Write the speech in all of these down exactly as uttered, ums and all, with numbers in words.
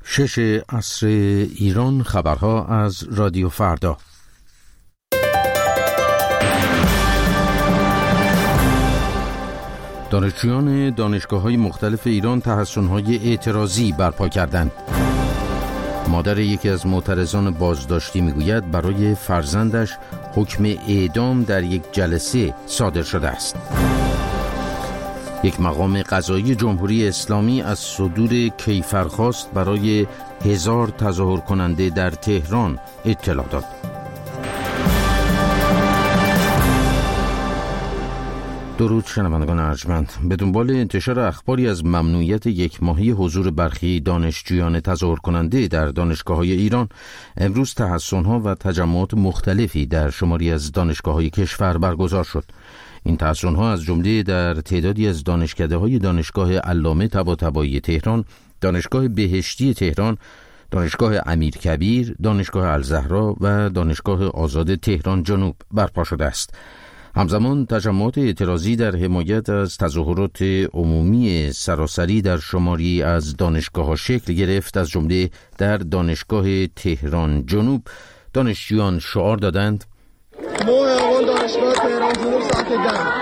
شش عصر ایران. خبرها از رادیو فردا. دانشجویان دانشگاه‌های مختلف ایران تحصن‌های اعتراضی برپا کردند. مادر یکی از معترضان بازداشتی میگوید برای فرزندش حکم اعدام در یک جلسه صادر شده است. یک مقام قضایی جمهوری اسلامی از صدور کیفرخواست برای هزار تظاهر کننده در تهران اطلاع داد. درود شنوندگان ارجمند. به دنبال انتشار اخباری از ممنوعیت یک ماهی حضور برخی دانشجویان تظاهر کننده در دانشگاه‌های ایران، امروز تحصن‌ها و تجمعات مختلفی در شماری از دانشگاه‌های کشور برگزار شد. این تحصن‌ها از جمله در تعدادی از دانشکده‌های دانشگاه علامه طباطبایی تهران، دانشگاه بهشتی تهران، دانشگاه امیرکبیر، دانشگاه الزهرا و دانشگاه آزاد تهران جنوب برپا شده است. همزمان تجمعات اعتراضی در حمایت از تظاهرات عمومی سراسری در شماری از دانشگاه‌ها شکل گرفت. از جمله در دانشگاه تهران جنوب دانشجویان شعار دادند: ما اعلان دانشگاه تهران جنوب ساعت ده.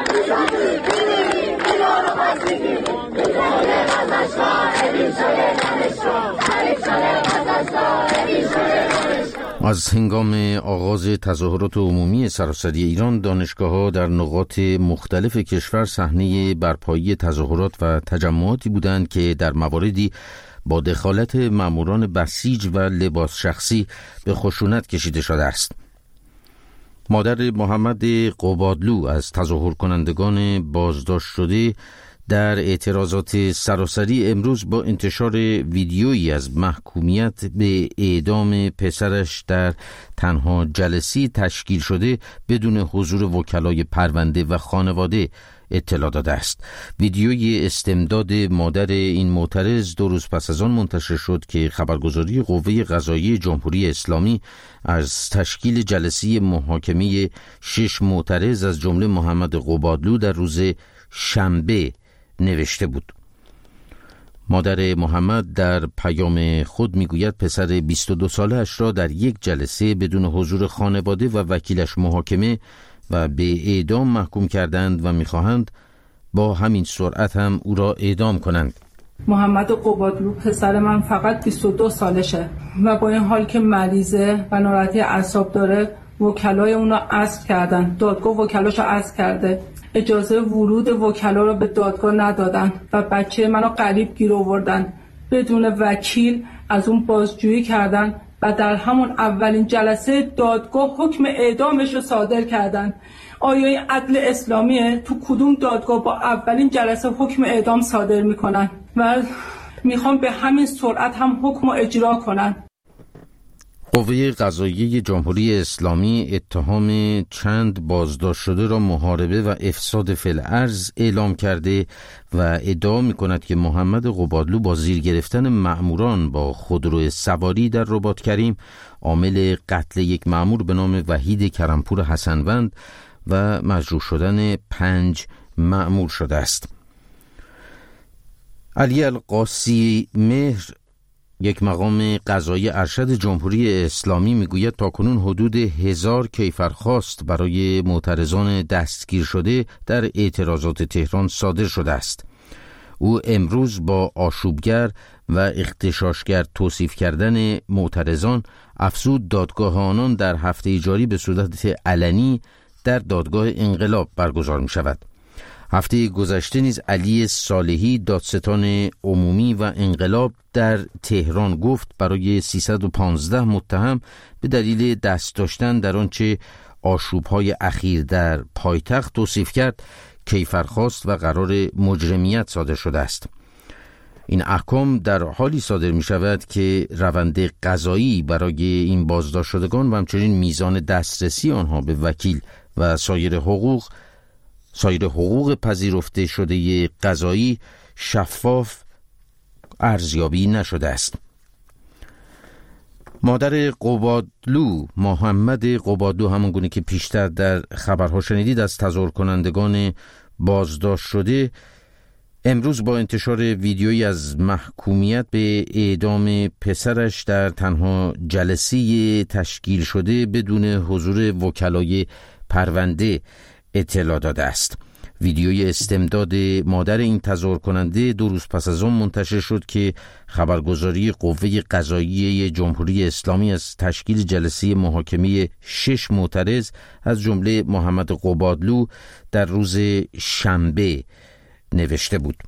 از هنگام آغاز تظاهرات عمومی سراسری ایران، دانشگاه‌ها در نقاط مختلف کشور صحنه برپایی تظاهرات و تجمعاتی بودند که در مواردی با دخالت ماموران بسیج و لباس شخصی به خشونت کشیده شده است. مادر محمد قبادلو از تظاهر کنندگان بازداشت شده در اعتراضات سراسری امروز با انتشار ویدیویی از محکومیت به اعدام پسرش در تنها جلسه تشکیل شده بدون حضور وکلای پرونده و خانواده اطلاع داده است. ویدیوی استمداد مادر این معترض دو روز پس از آن منتشر شد که خبرگزاری قوه قضاییه جمهوری اسلامی از تشکیل جلسه محاکمه شش معترض از جمله محمد قبادلو در روز شنبه نوشته بود. مادر محمد در پیام خود میگوید پسر بیست و دو ساله اش را در یک جلسه بدون حضور خانواده و وکیلش محاکمه و به اعدام محکوم کردند و میخواهند با همین سرعت هم او را اعدام کنند. محمد قبادلو پسر من فقط بیست و دو سالشه و با این حال که مریضه و ناراحتی اعصاب داره، وکلای اون را عزل کردن. دادگاه وکلاش را عزل کرده. اجازه ورود وکلا را به دادگاه ندادن و بچه منو غریب گیر آوردن. بدون وکیل از اون بازجویی کردن و در همون اولین جلسه دادگاه حکم اعدامش رو صادر کردن. آیا این عدل اسلامیه؟ تو کدوم دادگاه با اولین جلسه حکم اعدام صادر میکنن و میخوان به همین سرعت هم حکم رو اجرا کنن؟ قوه قضاییه جمهوری اسلامی اتهام چند بازداشت شده را محاربه و افساد فی الارض اعلام کرده و ادعا می‌کند که محمد قبادلو با زیر گرفتن مأموران با خودرو سواری در رباط کریم عامل قتل یک مأمور به نام وحید کرمپور حسنوند و مجروح شدن پنج مأمور شده است. علی القاسی مهر، یک مقام قضایی ارشد جمهوری اسلامی، میگوید تاکنون حدود هزار کیفرخواست برای معترضان دستگیر شده در اعتراضات تهران صادر شده است. او امروز با آشوبگر و اغتشاشگر توصیف کردن معترضان افزود دادگاه آنان در هفته جاری به صورت علنی در دادگاه انقلاب برگزار می شود. هفته گذشته نیز علی صالحی، دادستان عمومی و انقلاب در تهران، گفت برای سیصد و پانزده متهم به دلیل دست داشتن در آنچه آشوب‌های اخیر در پایتخت توصیف کرد کیفرخواست و قرار مجرمیت صادر شده است. این احکام در حالی صادر می شود که روند قضایی برای این بازداشت شدگان و همچنین میزان دسترسی آنها به وکیل و سایر حقوق سایر حقوق پذیرفته شده قضایی شفاف ارزیابی نشده است. مادر قبادلو، محمد قبادلو، همون گونه که پیشتر در خبرها شنیدید، از تظاهر کنندگان بازداشت شده امروز با انتشار ویدیویی از محکومیت به اعدام پسرش در تنها جلسه تشکیل شده بدون حضور وکلای پرونده اطلاع داده است. ویدیوی استمداد مادر این تظاهر کننده دو روز پس از آن منتشر شد که خبرگزاری قوه قضاییه جمهوری اسلامی از تشکیل جلسه محاکمه شش معترض از جمله محمد قبادلو در روز شنبه نوشته بود.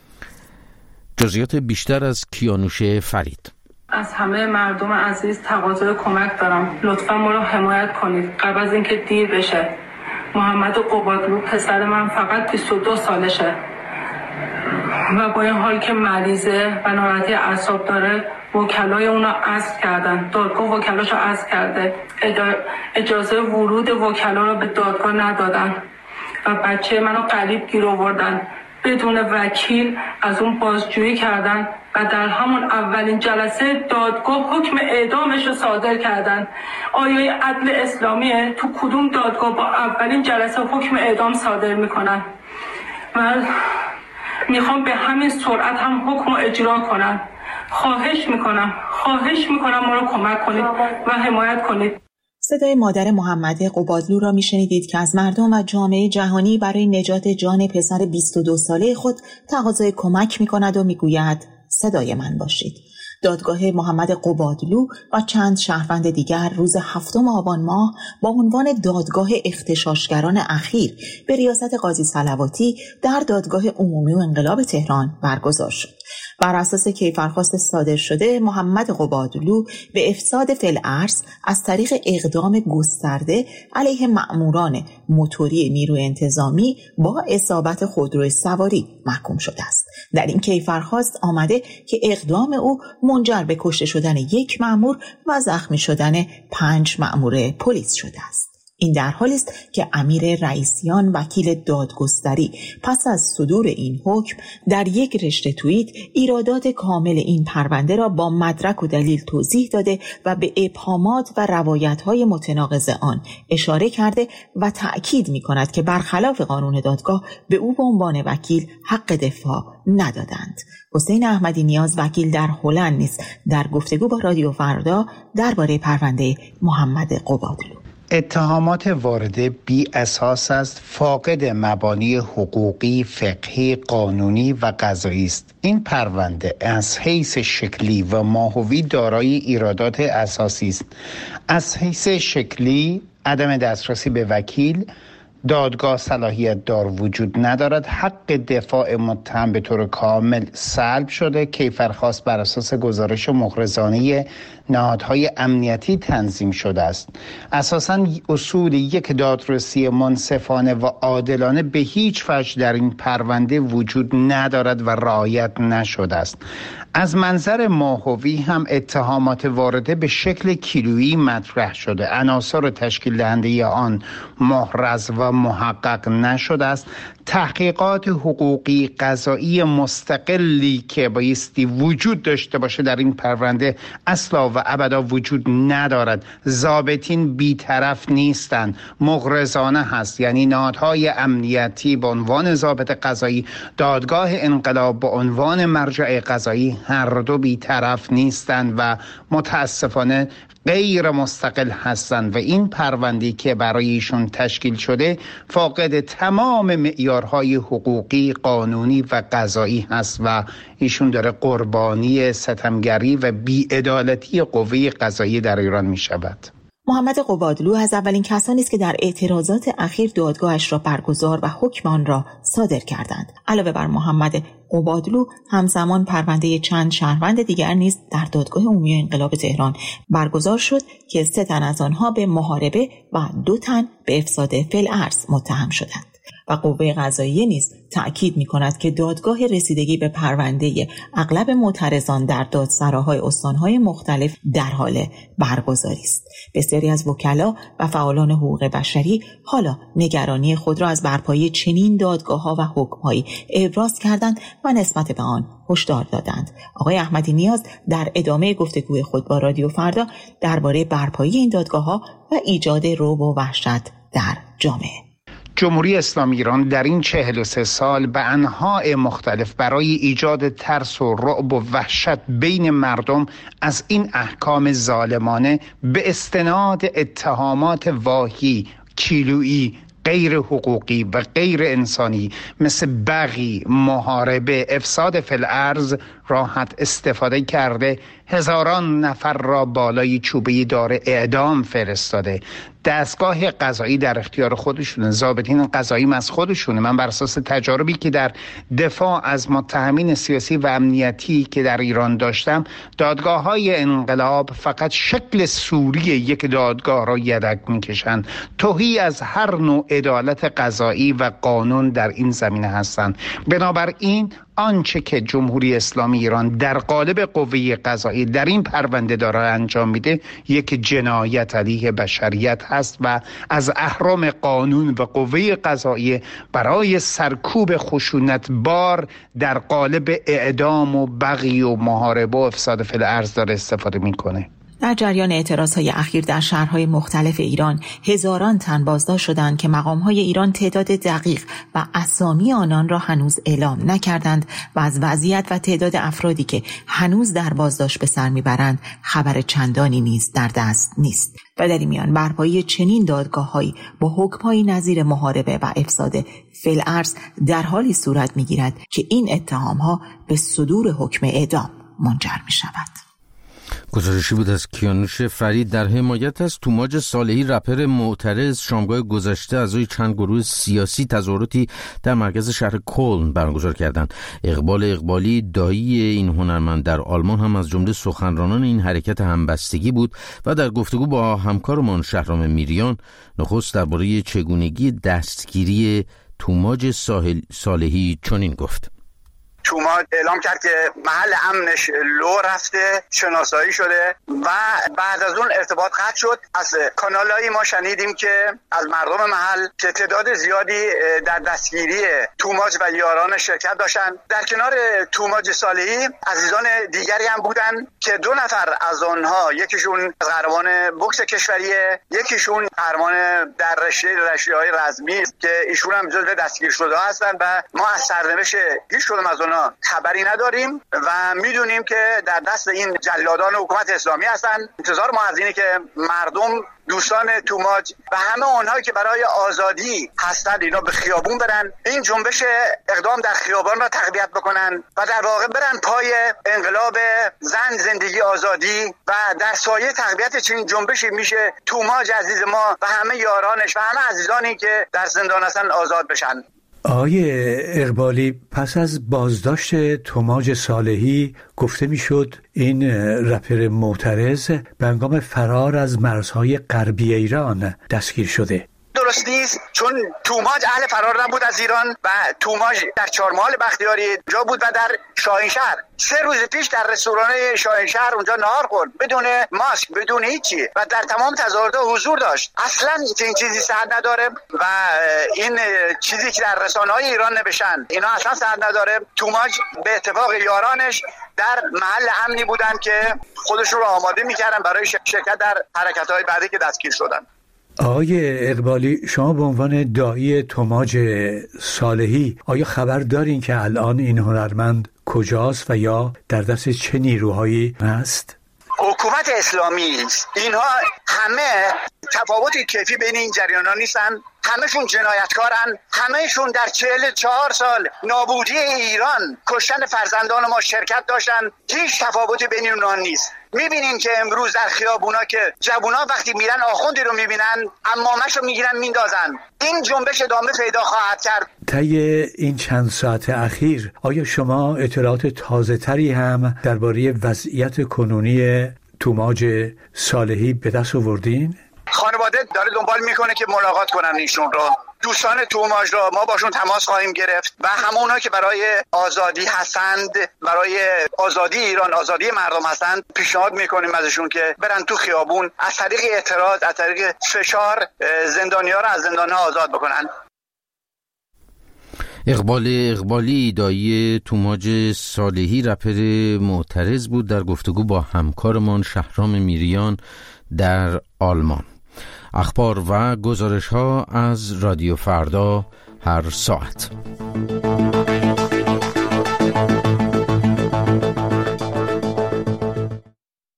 جزئیات بیشتر از کیانوش فرید. از همه مردم عزیز تقاضای کمک دارم، لطفا ما رو حمایت کنید قبل از اینکه دیر بشه. محمد قبادلو پسر من فقط بیست و دو سالشه و با این حال که مریضه و ناراحتی اعصاب داره وکلای اونو عزل کردن. دادگاه وکلاشو عزل کرده، اجازه ورود وکلا رو به دادگاه ندادن و بچه منو قریب گیر آوردن، بدون وکیل از اون بازجویی کردن و در همون اولین جلسه دادگاه حکم اعدامش رو صادر کردن. آیا عدل اسلامیه؟ تو کدوم دادگاه با اولین جلسه حکم اعدام صادر میکنن؟ من میخوام به همین سرعت هم حکم رو اجرا کنن. خواهش میکنم خواهش میکنم ما رو کمک کنید و حمایت کنید. صدای مادر محمد قبادلو را میشنیدید که از مردم و جامعه جهانی برای نجات جان پسر بیست و دو ساله خود تقاضای کمک میکند و میگوید صدای من باشید. دادگاه محمد قبادلو و چند شهروند دیگر روز هفتم آبان ماه با عنوان دادگاه اغتشاشگران اخیر به ریاست قاضی صلواتی در دادگاه عمومی و انقلاب تهران برگزار شد. بر اساس کیفرخواست صادر شده، محمد قبادلو به افساد فی‌الارض از طریق اقدام گسترده علیه مأموران موتوری نیروی انتظامی با اصابت خودروی سواری محکوم شده است. در این کیفرخواست آمده که اقدام او منجر به کشته شدن یک مأمور و زخمی شدن پنج مأمور پلیس شده است. این در حالی است که امیر رئیسیان وکیل دادگستری پس از صدور این حکم در یک رشته توییت ایرادات کامل این پرونده را با مدرک و دلیل توضیح داده و به ابهامات و روایت‌های متناقض آن اشاره کرده و تأکید می‌کند که برخلاف قانون دادگاه به او به عنوان وکیل حق دفاع ندادند. حسین احمدی نیاز وکیل در هلند نیز در گفتگو با رادیو فردا درباره پرونده محمد قبادلو: اتهامات وارده بی اساس است، فاقد مبانی حقوقی، فقهی، قانونی و قضایی است. این پرونده از حیث شکلی و ماهوی دارای ایرادات اساسی است. از حیث شکلی عدم دسترسی به وکیل، دادگاه صلاحیت دار وجود ندارد، حق دفاع متهم به طور کامل سلب شده، کیفرخواست بر اساس گزارش مغرضانه نهادهای امنیتی تنظیم شده است. اساساً اصول یک دادرسی منصفانه و عادلانه به هیچ وجه در این پرونده وجود ندارد و رعایت نشده است. از منظر ماهوی هم اتهامات وارده به شکل کیلویی مطرح شده، عناصر تشکیل دهنده آن محرز و محقق نشده است. تحقیقات حقوقی قضایی مستقلی که بایستی وجود داشته باشه در این پرونده اصلا و ابدا وجود ندارد. ضابطین بی‌طرف نیستند، مغرضانه هست، یعنی نهادهای امنیتی به عنوان ضابط قضایی، دادگاه انقلاب به عنوان مرجع قضایی، هر دو بی‌طرف نیستند و متاسفانه غیر مستقل هستند و این پرونده‌ای که برای ایشون تشکیل شده فاقد تمام معیارهای حقوقی، قانونی و قضایی هست و ایشون داره قربانی ستمگری و بی‌عدالتی قوه قضایی در ایران می شود. محمد قبادلو از اولین کسانی است که در اعتراضات اخیر دادگاهش را برگزار و حکم آن را صادر کردند. علاوه بر محمد قبادلو همزمان پرونده چند شهروند دیگر نیز در دادگاه عمومی انقلاب تهران برگزار شد که سه تن از آنها به محاربه و دو تن به افساد فی‌الارض متهم شدند. و قوه قضاییه نیز تأکید می‌کند که دادگاه رسیدگی به پرونده اغلب معترضان در دادسراهای استان‌های مختلف در حال برگزاری است. بسیاری از وکلا و فعالان حقوق بشری حالا نگرانی خود را از برپایی چنین دادگاه‌ها و حکم‌هایی ابراز کردند و نسبت به آن هشدار دادند. آقای احمدی نیاز در ادامه گفتگوی خود با رادیو فردا درباره برپایی این دادگاه‌ها و ایجاد رعب و وحشت در جامعه: جمهوری اسلامی ایران در این چهل و سه سال به انواع مختلف برای ایجاد ترس و رعب و وحشت بین مردم از این احکام ظالمانه به استناد اتهامات واهی، کیلویی، غیر حقوقی و غیر انسانی مثل بغی، محاربه، افساد فی الارض راحت استفاده کرده، هزاران نفر را بالای چوبه دار اعدام فرستاده. دستگاه قضایی در اختیار خودشونه، ضابطین قضایی از خودشونه. من بر اساس تجاربی که در دفاع از متهمین سیاسی و امنیتی که در ایران داشتم، دادگاه های انقلاب فقط شکل سوری یک دادگاه را یدک میکشند، تهی از هر نوع عدالت قضایی و قانون در این زمینه هستند. بنابراین آنچه که جمهوری اسلامی ایران در قالب قوه قضایی در این پرونده داره انجام میده یک جنایت علیه بشریت هست و از اهرم قانون و قوه قضایی برای سرکوب خشونت بار در قالب اعدام و بغی و محاربه و افساد فی الارض داره استفاده میکنه. در جریان اعتراضهای اخیر در شهرهای مختلف ایران هزاران تن بازداشت شدند که مقامهای ایران تعداد دقیق و اسامی آنان را هنوز اعلام نکردند و از وضعیت و تعداد افرادی که هنوز در بازداشت به سر میبرند خبر چندانی نیز در دست نیست. و در این میان برپایی چنین دادگاه‌هایی با حکم‌های نظیر محاربه و افساد فی الارض در حالی صورت میگیرد که این اتهام‌ها به صدور حکم اعدام منجر می‌شود. گزارشی بود از کیانوش فرید در حمایت از توماج صالحی، رپر معترض. شامگاه گذشته اعضای چند گروه سیاسی تظاهراتی در مرکز شهر کلن برگزار کردند. اقبال اقبالی، دایی این هنرمند در آلمان، هم از جمله سخنرانان این حرکت همبستگی بود و در گفتگو با همکارمان شهرام میریان نخست درباره چگونگی دستگیری توماج صالحی چنین گفت: توماج اعلام کرد که محل امنش لو رفته، شناسایی شده و بعد از اون ارتباط قطع شد. از کانالایی ما شنیدیم که از مردم محل که تعداد زیادی در دستگیری توماج و یاران شرکت داشتن. در کنار توماج صالحی عزیزان دیگری هم بودن که دو نفر از آنها، یکیشون قهرمان بوکس کشوریه، یکیشون قهرمان در رشته رشته‌های رزمی که ایشون هم جزو دستگیر شده هستن و ما از سرنوشت هیچ کدوم از اونها خبری نداریم و میدونیم که در دست این جلادان حکومت اسلامی هستن. انتظار ما از اینه که مردم، دوستان توماج و همه اونهایی که برای آزادی هستند اینا به خیابون برن، این جنبش اقدام در خیابان را تقویت بکنن و در واقع برن پای انقلاب زن، زندگی، آزادی و در سایه تقویت چنین جنبشی میشه توماج عزیز ما و همه یارانش و همه عزیزانی که در زندان هستن آزاد بشن. آقای اقبالی، پس از بازداشت توماج صالحی گفته میشد این رپر معترض به هنگام فرار از مرزهای غربی ایران دستگیر شده. درست نیست، چون توماج اهل فرار نبود از ایران و توماج در چهارمحال بختیاری جا بود و در شاهینشهر سه روز پیش در رستوران شاهینشهر اونجا نهار خورد بدون ماسک، بدون هیچی و در تمام تظاهرات حضور داشت. اصلا این چیزی صحت نداره و این چیزی که در رسانه‌های ایران نوشتن اینا اصلا صحت نداره. توماج به اتفاق یارانش در محل امنی بودن که خودشون رو آماده می‌کردن برای شرکت در حرکت‌های بعدی که دستگیر شدن. آقای اقبالی، شما به عنوان داعی توماج صالحی آیا خبر دارین که الان این هنرمند کجاست و یا در دست چه نیروهایی هست؟ حکومت اسلامی است. اینها همه تفاوتی کیفی بین این جریان‌ها نیستن، همه‌شون جنایتکارن، همه‌شون در چهل و چهار سال نابودی ایران، کشتن فرزندان ما شرکت داشتن. هیچ تفاوتی بین اونها نیست. میبینین که امروز در خیابونا که جوونا وقتی میرن آخوندی رو میبینن عمامه‌شو میگیرن میندازن. این جنبش ادامه پیدا خواهد کرد. طی این چند ساعت اخیر آیا شما اطلاعات تازه تری هم درباره وضعیت کنونی توماج صالحی به دست آوردین؟ خانواده داره دنبال میکنه که ملاقات کنن ایشون رو. دوستان توماج را ما باشون تماس خواهیم گرفت و همونا که برای آزادی هستند، برای آزادی ایران، آزادی مردم هستند، پیشنهاد میکنیم ازشون که برن تو خیابون از طریق اعتراض، از طریق فشار زندانی‌ها را از زندان‌ها آزاد بکنن. اقبال اقبالی، دایی توماج صالحی، رپر معترض بود در گفتگو با همکارمان شهرام میریان در آلمان. اخبار و گزارش ها از رادیو فردا هر ساعت.